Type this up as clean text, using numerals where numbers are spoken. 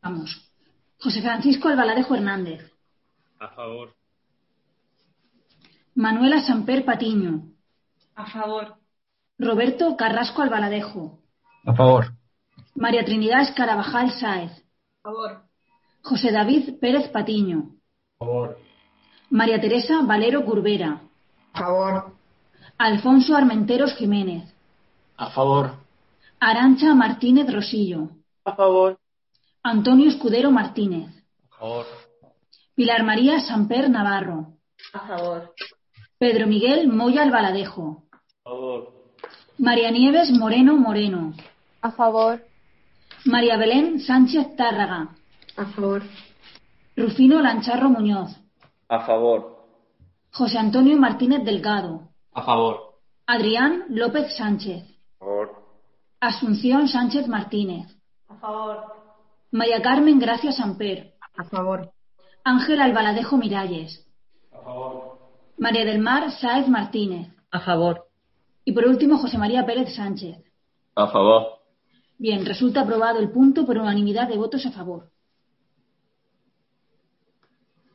Vamos. José Francisco Albaladejo Hernández. A favor. Manuela Samper Patiño. A favor. Roberto Carrasco Albaladejo. A favor. María Trinidad Escarabajal Sáez. A favor. José David Pérez Patiño. A favor. María Teresa Valero Curbera. A favor. Alfonso Armenteros Jiménez. A favor. Arantxa Martínez Rosillo. A favor. Antonio Escudero Martínez. A favor. Pilar María Samper Navarro. A favor. Pedro Miguel Moya Albaladejo. A favor. María Nieves Moreno Moreno. A favor. María Belén Sánchez Tárraga. A favor. Rufino Lancharro Muñoz. A favor. José Antonio Martínez Delgado. A favor. Adrián López Sánchez. A favor. Asunción Sánchez Martínez. A favor. María Carmen Gracia Samper. A favor. Ángel Albaladejo Miralles. A favor. María del Mar Sáez Martínez. A favor. Y por último, José María Pérez Sánchez. A favor. Bien, resulta aprobado el punto por unanimidad de votos a favor.